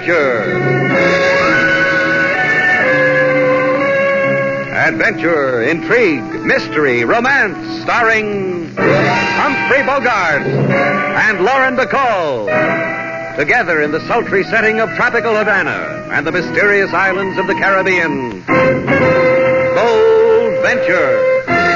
Adventure, intrigue, mystery, romance, starring Humphrey Bogart and Lauren Bacall. Together in the sultry setting of tropical Havana and the mysterious islands of the Caribbean. Bold Venture.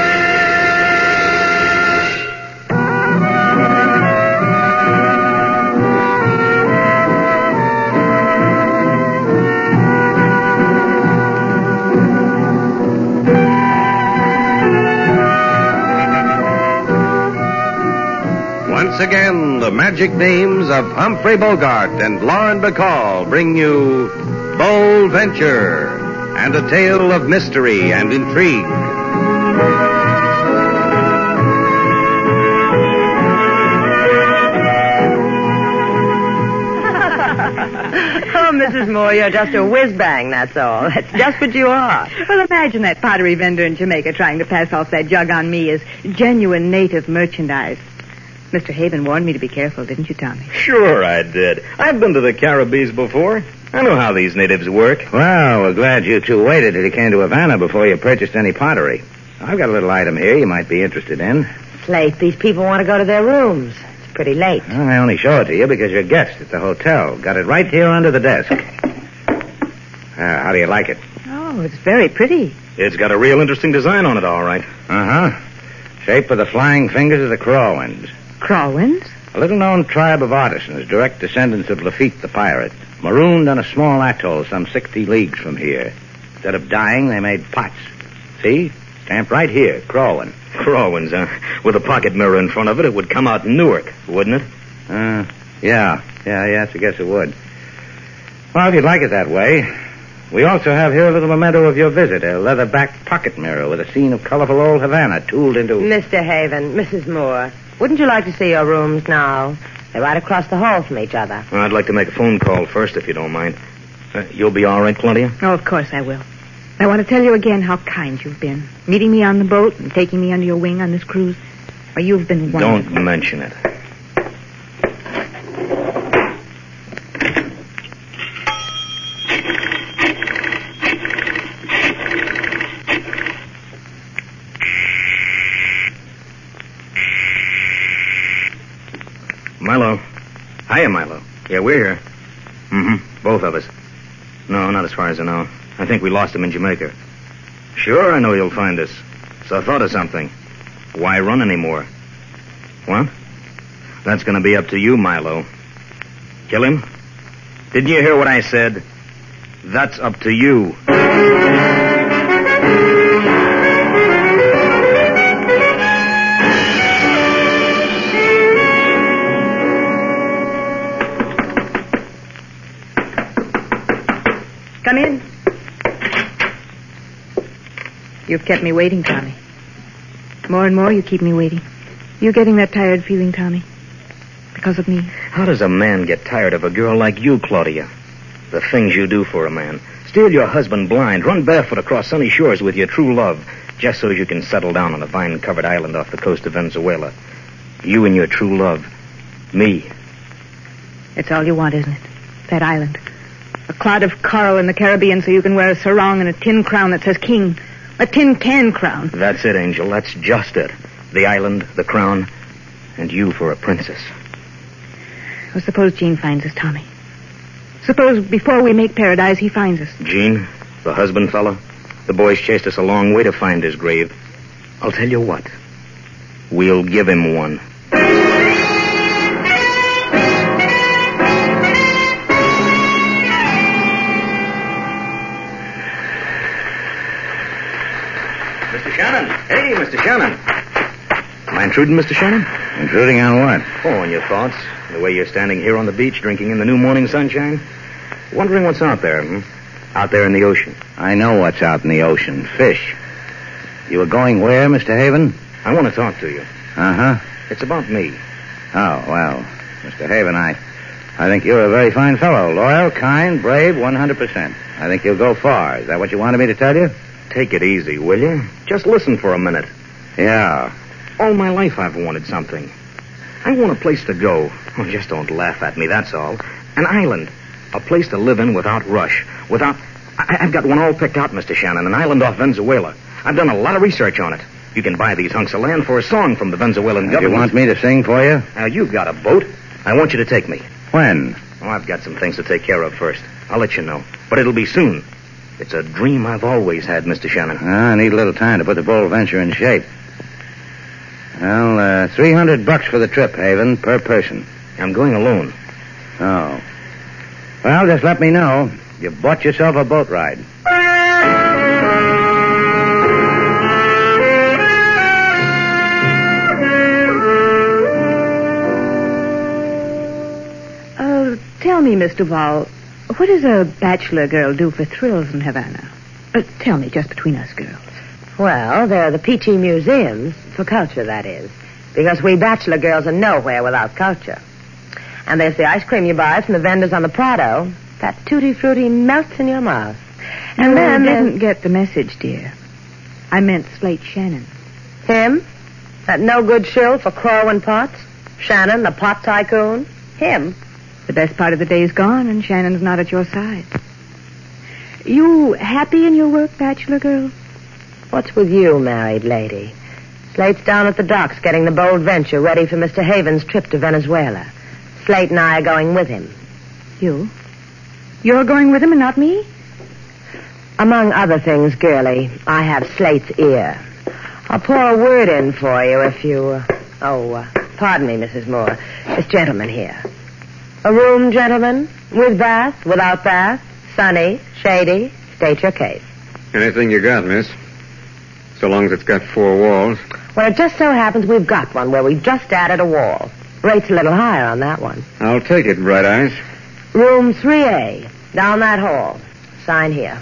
Once again, the magic names of Humphrey Bogart and Lauren Bacall bring you Bold Venture and a tale of mystery and intrigue. Oh, Mrs. Moore, you're just a whiz-bang, that's all. That's just what you are. Well, imagine that pottery vendor in Jamaica trying to pass off that jug on me as genuine native merchandise. Mr. Haven warned me to be careful, didn't you, Tommy? Sure I did. I've been to the Caribbees before. I know how these natives work. Well, we're glad you two waited till you came to Havana before you purchased any pottery. I've got a little item here you might be interested in. It's late. These people want to go to their rooms. It's pretty late. Well, I only show it to you because you're guests at the hotel. Got it right here under the desk. How do you like it? Oh, it's very pretty. It's got a real interesting design on it, all right. Uh-huh. Shape of the flying fingers of the Crawwins. Crawwins? A little-known tribe of artisans, direct descendants of Lafitte the pirate, marooned on a small atoll some 60 leagues from here. Instead of dyeing, they made pots. See? Stamped right here, Crawwin. Crawwins, huh? With a pocket mirror in front of it, it would come out Newark, wouldn't it? Yeah, I guess it would. Well, if you'd like it that way. We also have here a little memento of your visit, a leather-backed pocket mirror with a scene of colorful old Havana tooled into... Mr. Haven, Mrs. Moore, wouldn't you like to see your rooms now? They're right across the hall from each other. Well, I'd like to make a phone call first, if you don't mind. You'll be all right, Claudia? Oh, of course I will. I want to tell you again how kind you've been. Meeting me on the boat and taking me under your wing on this cruise. Well, you've been wonderful. Don't mention it. Milo. Hiya, Milo. Yeah, we're here. Mm-hmm. Both of us. No, not as far as I know. I think we lost him in Jamaica. Sure, I know you'll find us. So I thought of something. Why run anymore? What? That's going to be up to you, Milo. Kill him? Didn't you hear what I said? That's up to you. Come in. You've kept me waiting, Tommy. More and more you keep me waiting. You getting that tired feeling, Tommy? Because of me? How does a man get tired of a girl like you, Claudia? The things you do for a man. Steal your husband blind. Run barefoot across sunny shores with your true love. Just so you can settle down on a vine-covered island off the coast of Venezuela. You and your true love. Me. It's all you want, isn't it? That island. A clod of coral in the Caribbean so you can wear a sarong and a tin crown that says king. A tin can crown. That's it, Angel. That's just it. The island, the crown, and you for a princess. Well, suppose Gene finds us, Tommy. Suppose before we make paradise, he finds us. Gene, the husband fella, the boys chased us a long way to find his grave. I'll tell you what. We'll give him one. Mr. Shannon. Hey, Mr. Shannon. Am I intruding, Mr. Shannon? Intruding on what? Oh, on your thoughts. The way you're standing here on the beach, drinking in the new morning sunshine. Wondering what's out there, Out there in the ocean. I know what's out in the ocean. Fish. You were going where, Mr. Haven? I want to talk to you. Uh-huh. It's about me. Oh, well, Mr. Haven, I think you're a very fine fellow. Loyal, kind, brave, 100%. I think you'll go far. Is that what you wanted me to tell you? Take it easy, will you? Just listen for a minute. Yeah. All my life I've wanted something. I want a place to go. Oh, just don't laugh at me, that's all. An island. A place to live in without rush. I've got one all picked out, Mr. Shannon, an island off Venezuela. I've done a lot of research on it. You can buy these hunks of land for a song from the Venezuelan government. You want me to sing for you? Now, you've got a boat. I want you to take me. When? Oh, I've got some things to take care of first. I'll let you know. But it'll be soon. It's a dream I've always had, Mr. Shannon. I need a little time to put the Bold Venture in shape. Well, $300 for the trip, Haven, per person. I'm going alone. Oh. Well, just let me know. You've bought yourself a boat ride. Tell me, Miss Duval, what does a bachelor girl do for thrills in Havana? Tell me, just between us girls. Well, there are the peachy museums, for culture, that is. Because we bachelor girls are nowhere without culture. And there's the ice cream you buy from the vendors on the Prado. That tutti-frutti melts in your mouth. And then I didn't get the message, dear. I meant Slate Shannon. Him? That no-good shill for Crow and Potts? Shannon, the pot tycoon? Him? The best part of the day's gone, and Shannon's not at your side. You happy in your work, bachelor girl? What's with you, married lady? Slate's down at the docks getting the Bold Venture ready for Mr. Haven's trip to Venezuela. Slate and I are going with him. You? You're going with him and not me? Among other things, girlie, I have Slate's ear. I'll pour a word in for you if you... pardon me, Mrs. Moore. This gentleman here. A room, gentlemen? With bath, without bath, sunny, shady. State your case. Anything you got, miss. So long as it's got 4 walls. Well, it just so happens we've got one where we just added a wall. Rate's a little higher on that one. I'll take it, Bright Eyes. Room 3A, down that hall. Sign here.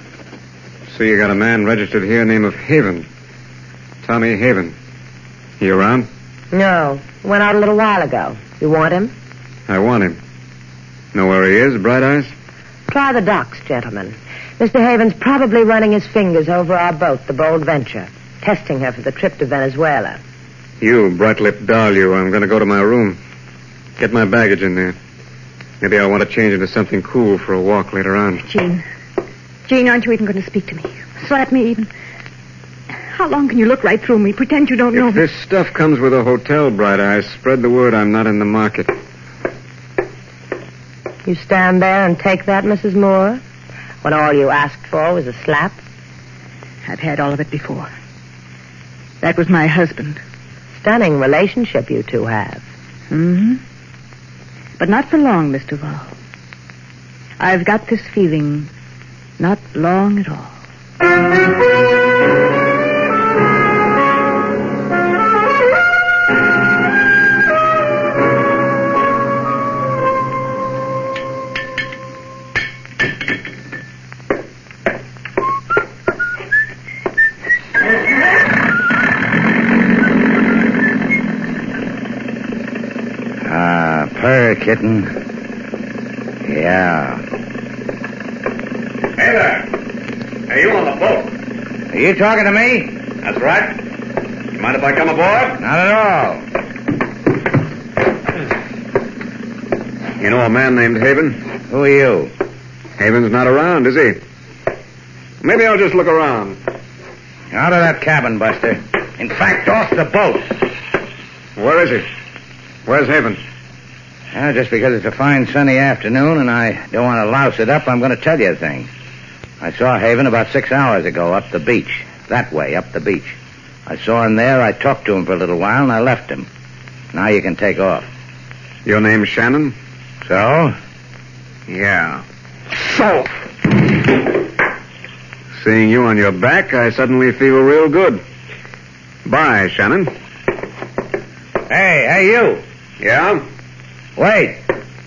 So you got a man registered here name of Haven. Tommy Haven. He around? No. Went out a little while ago. You want him? I want him. Know where he is, Bright Eyes? Try the docks, gentlemen. Mr. Haven's probably running his fingers over our boat, the Bold Venture, testing her for the trip to Venezuela. You, bright-lipped doll, you. I'm going to go to my room. Get my baggage in there. Maybe I'll want to change into something cool for a walk later on. Jean, aren't you even going to speak to me? Slap me even? How long can you look right through me? Pretend you don't know If me. this stuff comes with a hotel, Bright Eyes, spread the word I'm not in the market. You stand there and take that, Mrs. Moore, when all you asked for was a slap? I've had all of it before. That was my husband. Stunning relationship you two have. Mm-hmm. But not for long, Miss Duval. I've got this feeling not long at all. Kitten. Yeah. Hey there. Hey, you on the boat. Are you talking to me? That's right. You mind if I come aboard? Not at all. You know a man named Haven? Who are you? Haven's not around, is he? Maybe I'll just look around. Out of that cabin, Buster. In fact, off the boat. Where is he? Where's Haven? Just because it's a fine sunny afternoon and I don't want to louse it up, I'm going to tell you a thing. I saw Haven about 6 hours ago up the beach. That way, up the beach. I saw him there, I talked to him for a little while, and I left him. Now you can take off. Your name's Shannon? So? Yeah. So? Seeing you on your back, I suddenly feel real good. Bye, Shannon. Hey, you. Yeah? Wait.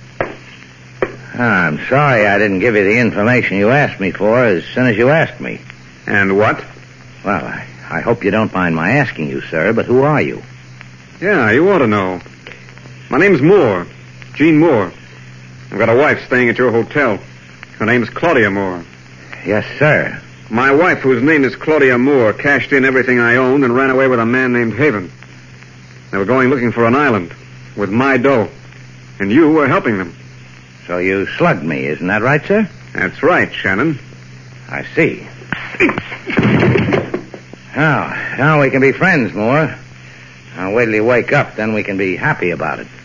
I'm sorry I didn't give you the information you asked me for as soon as you asked me. And what? Well, I hope you don't mind my asking you, sir, but who are you? Yeah, you ought to know. My name's Moore. Jean Moore. I've got a wife staying at your hotel. Her name's Claudia Moore. Yes, sir. My wife, whose name is Claudia Moore, cashed in everything I owned and ran away with a man named Haven. They were going looking for an island with my dough. And you were helping them. So you slugged me, isn't that right, sir? That's right, Shannon. I see. Now we can be friends, Moore. Now wait till you wake up, then we can be happy about it.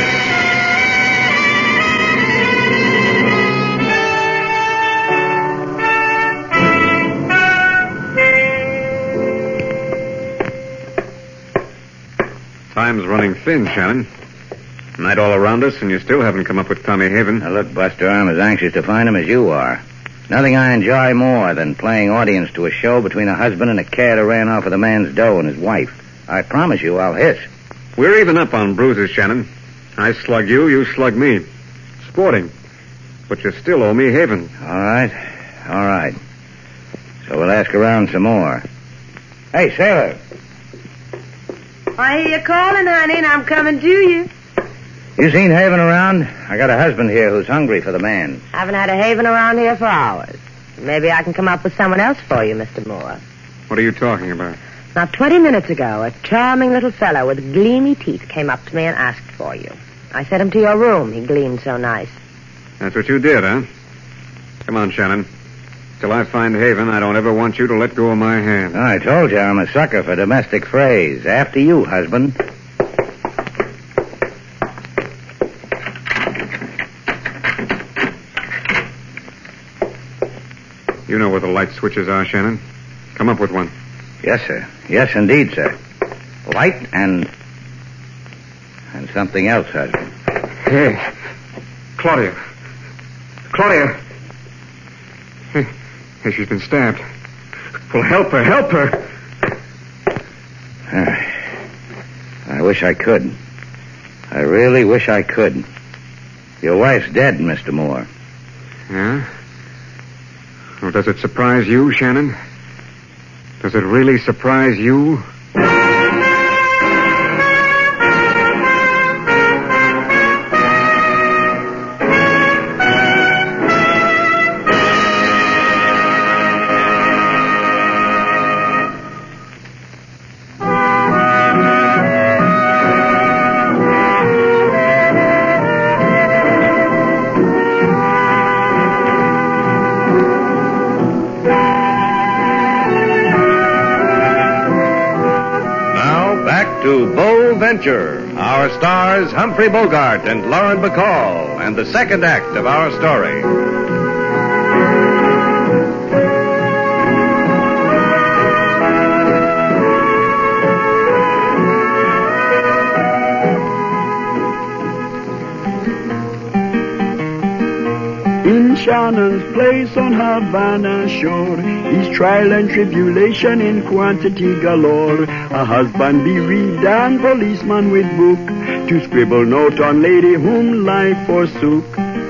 Time's running thin, Shannon. Night all around us, and you still haven't come up with Tommy Haven. Now, look, Buster, I'm as anxious to find him as you are. Nothing I enjoy more than playing audience to a show between a husband and a cat who ran off with a man's dough and his wife. I promise you I'll hiss. We're even up on bruises, Shannon. I slug you, you slug me. Sporting. But you still owe me Haven. All right. So we'll ask around some more. Hey, Sailor. I hear you calling, honey, and I'm coming to you. You seen Haven around? I got a husband here who's hungry for the man. Haven't had a Haven around here for hours. Maybe I can come up with someone else for you, Mr. Moore. What are you talking about? Now, 20 minutes ago, a charming little fellow with gleamy teeth came up to me and asked for you. I sent him to your room. He gleamed so nice. That's what you did, huh? Come on, Shannon. Till I find Haven, I don't ever want you to let go of my hand. I told you I'm a sucker for domestic phrase. After you, husband. You know where the light switches are, Shannon. Come up with one. Yes, sir. Yes, indeed, sir. Light and something else, husband. Hey, Claudia. Hey, she's been stabbed. Well, help her. I wish I could. I really wish I could. Your wife's dead, Mr. Moore. Yeah? Well, does it surprise you, Shannon? Does it really surprise you? Our stars, Humphrey Bogart and Lauren Bacall, and the second act of our story. In Shannon's place on Havana shore, is trial and tribulation in quantity galore. A husband bereaved and policeman with book to scribble note on lady whom life forsook.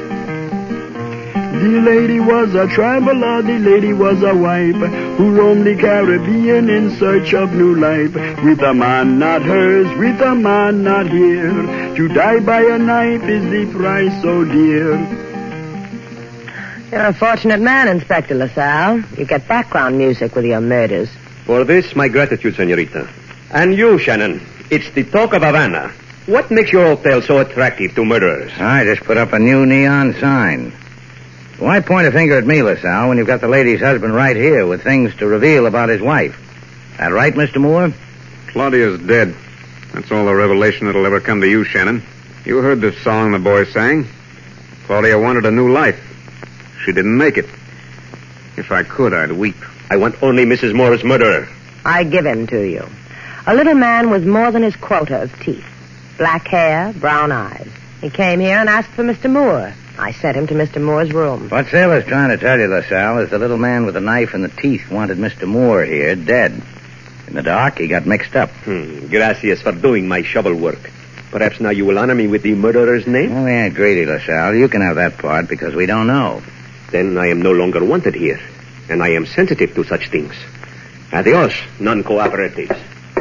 The lady was a traveler, the lady was a wife, who roamed the Caribbean in search of new life. With a man not hers, with a man not here, to die by a knife is the price so dear. You're a fortunate man, Inspector LaSalle. You get background music with your murders. For this, my gratitude, senorita. And you, Shannon. It's the talk of Havana. What makes your hotel so attractive to murderers? I just put up a new neon sign. Why point a finger at me, LaSalle, when you've got the lady's husband right here with things to reveal about his wife? That right, Mr. Moore? Claudia's dead. That's all the revelation that'll ever come to you, Shannon. You heard the song the boy sang. Claudia wanted a new life. She didn't make it. If I could, I'd weep. I want only Mrs. Moore's murderer. I give him to you. A little man with more than his quota of teeth. Black hair, brown eyes. He came here and asked for Mr. Moore. I sent him to Mr. Moore's room. What Sailor's trying to tell you, LaSalle, is the little man with the knife and the teeth wanted Mr. Moore here dead. In the dark, he got mixed up. Gracias for doing my shovel work. Perhaps now you will honor me with the murderer's name? Well, we ain't greedy, LaSalle. You can have that part because we don't know. Then I am no longer wanted here, and I am sensitive to such things. Adios, non-cooperatives.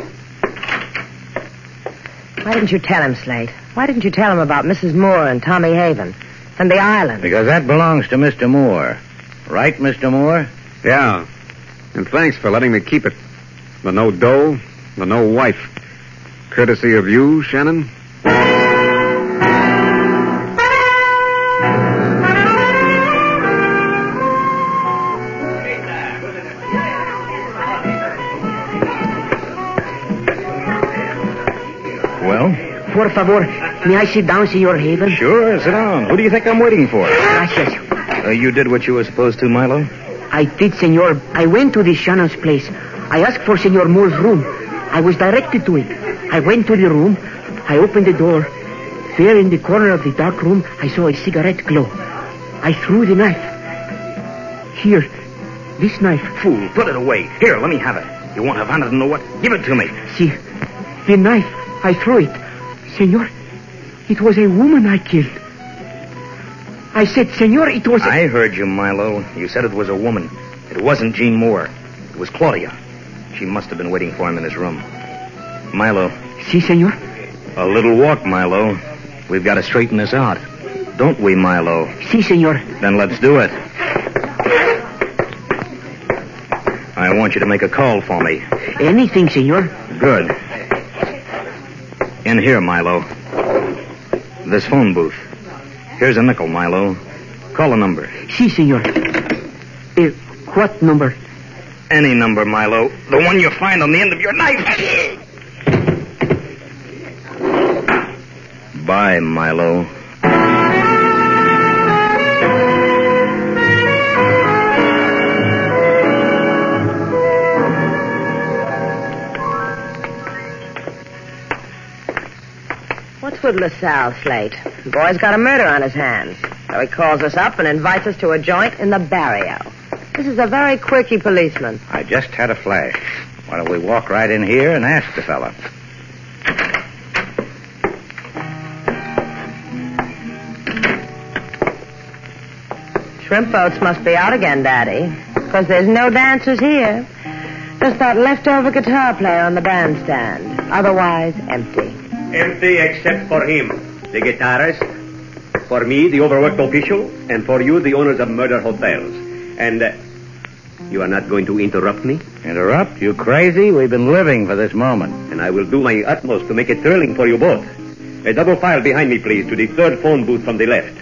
Why didn't you tell him, Slate? Why didn't you tell him about Mrs. Moore and Tommy Haven and the island? Because that belongs to Mr. Moore. Right, Mr. Moore? Yeah. And thanks for letting me keep it. The no dough, the no wife. Courtesy of you, Shannon. por favor, may I sit down, Senor Haven? Sure, sit down. Who do you think I'm waiting for? Gracias. You did what you were supposed to, Milo? I did, Senor. I went to the Shannon's place. I asked for Senor Moore's room. I was directed to it. I went to the room. I opened the door. There in the corner of the dark room, I saw a cigarette glow. I threw the knife. Here, this knife. Fool, put it away. Here, let me have it. You want Havana to know what? Give it to me. See, the knife. I threw it. Senor, it was a woman I killed. I said, Senor, it was I heard you, Milo. You said it was a woman. It wasn't Jean Moore. It was Claudia. She must have been waiting for him in his room. Milo. Si, Senor? A little walk, Milo. We've got to straighten this out. Don't we, Milo? Si, Senor. Then let's do it. I want you to make a call for me. Anything, Senor. Good. In here, Milo. This phone booth. Here's a nickel, Milo. Call a number. Si, Senor. What number? Any number, Milo. The one you find on the end of your knife. Bye, Milo. What's with LaSalle, Slate? The boy's got a murder on his hands. So he calls us up and invites us to a joint in the barrio. This is a very quirky policeman. I just had a flash. Why don't we walk right in here and ask the fella? Shrimp boats must be out again, Daddy, because there's no dancers here. Just that leftover guitar player on the bandstand. Otherwise, empty. Empty except for him, the guitarist. For me, the overworked official. And for you, the owners of murder hotels. And you are not going to interrupt me? Interrupt? You crazy? We've been living for this moment. And I will do my utmost to make it thrilling for you both. A double file behind me, please, to the third phone booth from the left.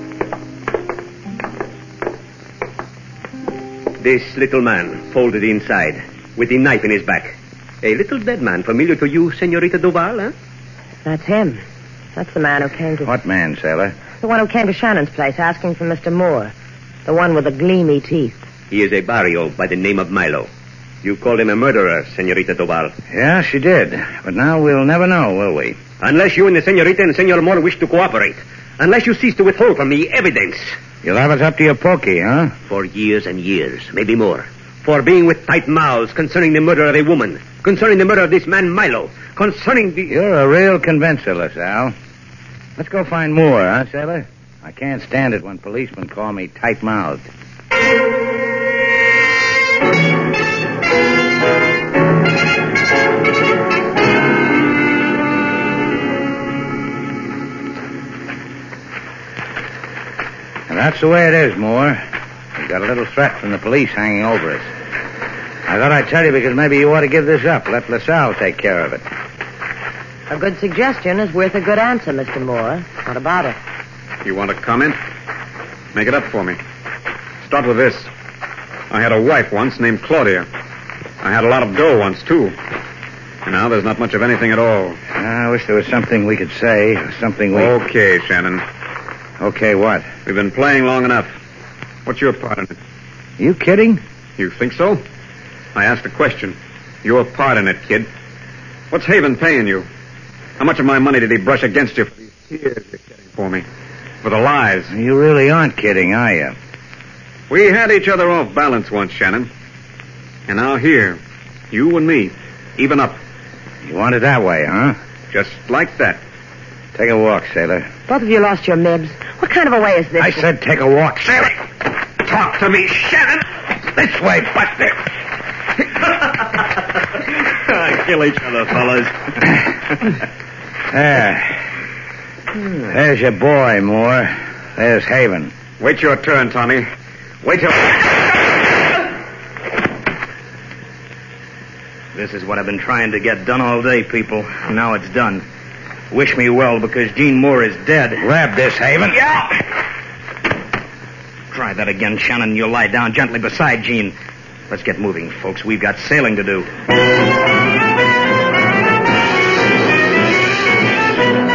This little man, folded inside, with the knife in his back. A little dead man familiar to you, Senorita Duval, huh? That's him. That's the man who came to... What man, sailor? The one who came to Shannon's place asking for Mr. Moore. The one with the gleamy teeth. He is a barrio by the name of Milo. You called him a murderer, Senorita Duval. Yeah, she did. But now we'll never know, will we? Unless you and the Senorita and Senor Moore wish to cooperate. Unless you cease to withhold from me evidence. You'll have us up to your pokey, huh? For years and years, maybe more. For being with tight mouths concerning the murder of a woman. Concerning the murder of this man, Milo. Concerning the... You're a real convincer, LaSalle. Let's go find Moore, huh, sailor? I can't stand it when policemen call me tight-mouthed. And that's the way it is, Moore. We've got a little threat from the police hanging over us. I thought I'd tell you because maybe you ought to give this up. Let LaSalle take care of it. A good suggestion is worth a good answer, Mr. Moore. What about it? You want to comment? Make it up for me. Start with this. I had a wife once named Claudia. I had a lot of dough once, too. And now there's not much of anything at all. I wish there was something we could say, something we... Okay, Shannon. Okay, what? We've been playing long enough. What's your part in it? You kidding? You think so? I asked a question. Your part in it, kid. What's Haven paying you? How much of my money did he brush against you for these tears you're getting for me? For the lies? You really aren't kidding, are you? We had each other off balance once, Shannon. And now here, you and me, even up. You want it that way, huh? Just like that. Take a walk, sailor. Both of you lost your mibs. What kind of a way is this? I said take a walk, sailor. Talk to me, Shannon! This way, Buster. Kill each other, fellas. There. There's your boy, Moore. There's Haven. Wait your turn, Tommy. Wait till... This is what I've been trying to get done all day, people. Now it's done. Wish me well, because Jean Moore is dead. Grab this, Haven. Yeah! Try that again, Shannon. You'll lie down gently beside Jean. Let's get moving, folks. We've got sailing to do.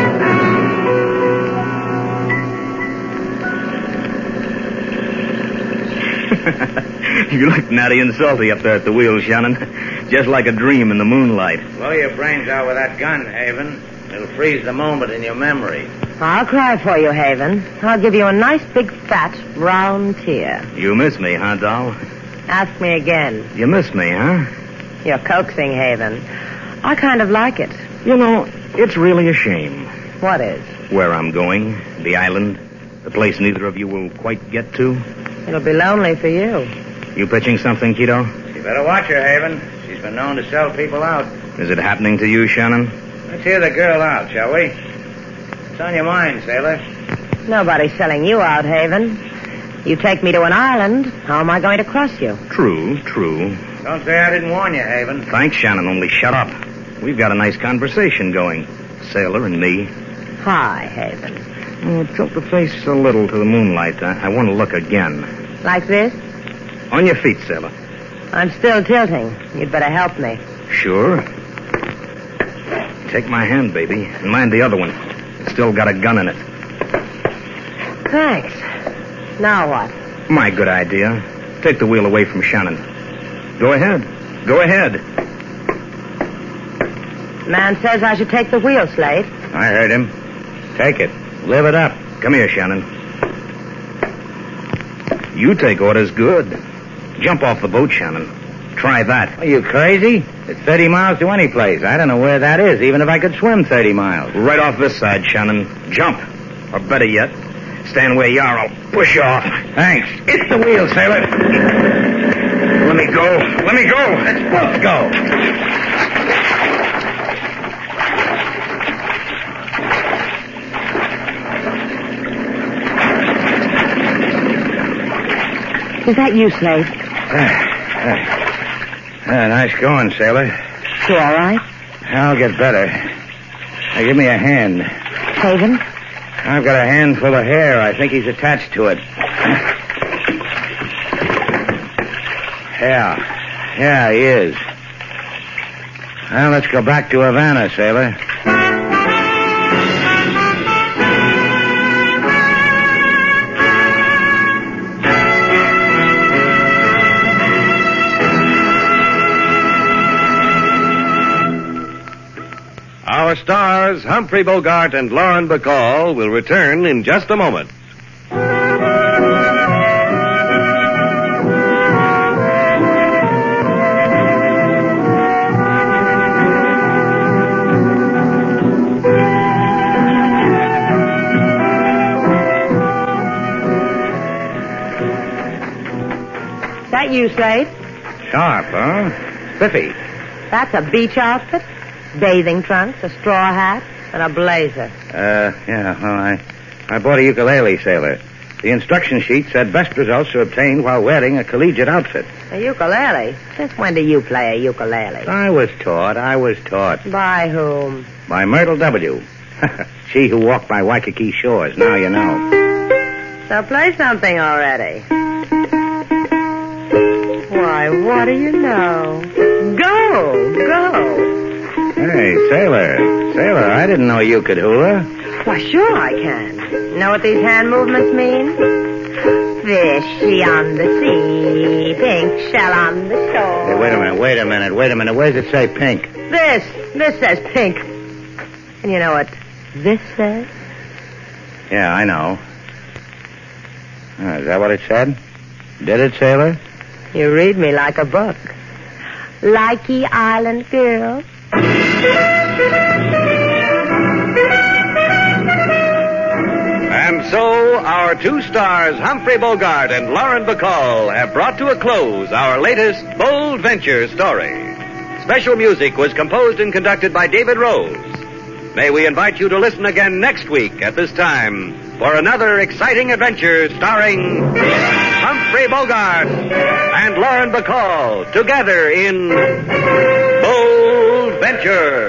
You look natty and salty up there at the wheel, Shannon. Just like a dream in the moonlight. Blow your brains out with that gun, Haven. It'll freeze the moment in your memory. I'll cry for you, Haven. I'll give you a nice big fat round tear. You miss me, huh, doll? Ask me again. You miss me, huh? You're coaxing, Haven. I kind of like it. You know, it's really a shame. What is? Where I'm going, the island, the place neither of you will quite get to. It'll be lonely for you. You pitching something, Tito? You better watch her, Haven. She's been known to sell people out. Is it happening to you, Shannon? Let's hear the girl out, shall we? What's on your mind, sailor? Nobody's selling you out, Haven. You take me to an island, how am I going to cross you? True. Don't say I didn't warn you, Haven. Thanks, Shannon, only shut up. We've got a nice conversation going. Sailor and me. Hi, Haven. Oh, tilt the face a little to the moonlight. I want to look again. Like this? On your feet, Sailor. I'm still tilting. You'd better help me. Sure. Take my hand, baby, and mind the other one. It's still got a gun in it. Thanks. Now what? My good idea. Take the wheel away from Shannon. Go ahead. Man says I should take the wheel, Slate. I heard him. Take it. Live it up. Come here, Shannon. You take orders good. Jump off the boat, Shannon. Try that. Are you crazy? It's 30 miles to any place. I don't know where that is, even if I could swim 30 miles. Right off this side, Shannon. Jump. Or better yet, stand where you are. I'll push you off. Thanks. It's the wheel, sailor. Let me go. Let's both go. Is that you, Slate? Nice going, sailor. You all right? I'll get better. Now, give me a hand. Haven? I've got a handful of hair. I think he's attached to it. Yeah, he is. Well, let's go back to Havana, sailor. Our stars, Humphrey Bogart and Lauren Bacall, will return in just a moment. Is that you, Slate? Sharp, huh? Spiffy. That's a beach outfit. Bathing trunks, a straw hat, and a blazer. I bought a ukulele, sailor. The instruction sheet said best results are obtained while wearing a collegiate outfit. A ukulele? Since when do you play a ukulele? I was taught. By whom? By Myrtle W. She who walked by Waikiki shores. Now you know. So play something already. Why, what do you know? Go. Hey, Sailor, I didn't know you could hula. Why, sure I can. Know what these hand movements mean? Fishy on the sea, pink shell on the shore. Hey, wait a minute. Where does it say pink? This says pink. And you know what this says? Yeah, I know. Is that what it said? Did it, Sailor? You read me like a book. Likey Island girl. And so, our two stars, Humphrey Bogart and Lauren Bacall, have brought to a close our latest Bold Venture story. Special music was composed and conducted by David Rose. May we invite you to listen again next week at this time for another exciting adventure starring Humphrey Bogart and Lauren Bacall together in Bold Venture.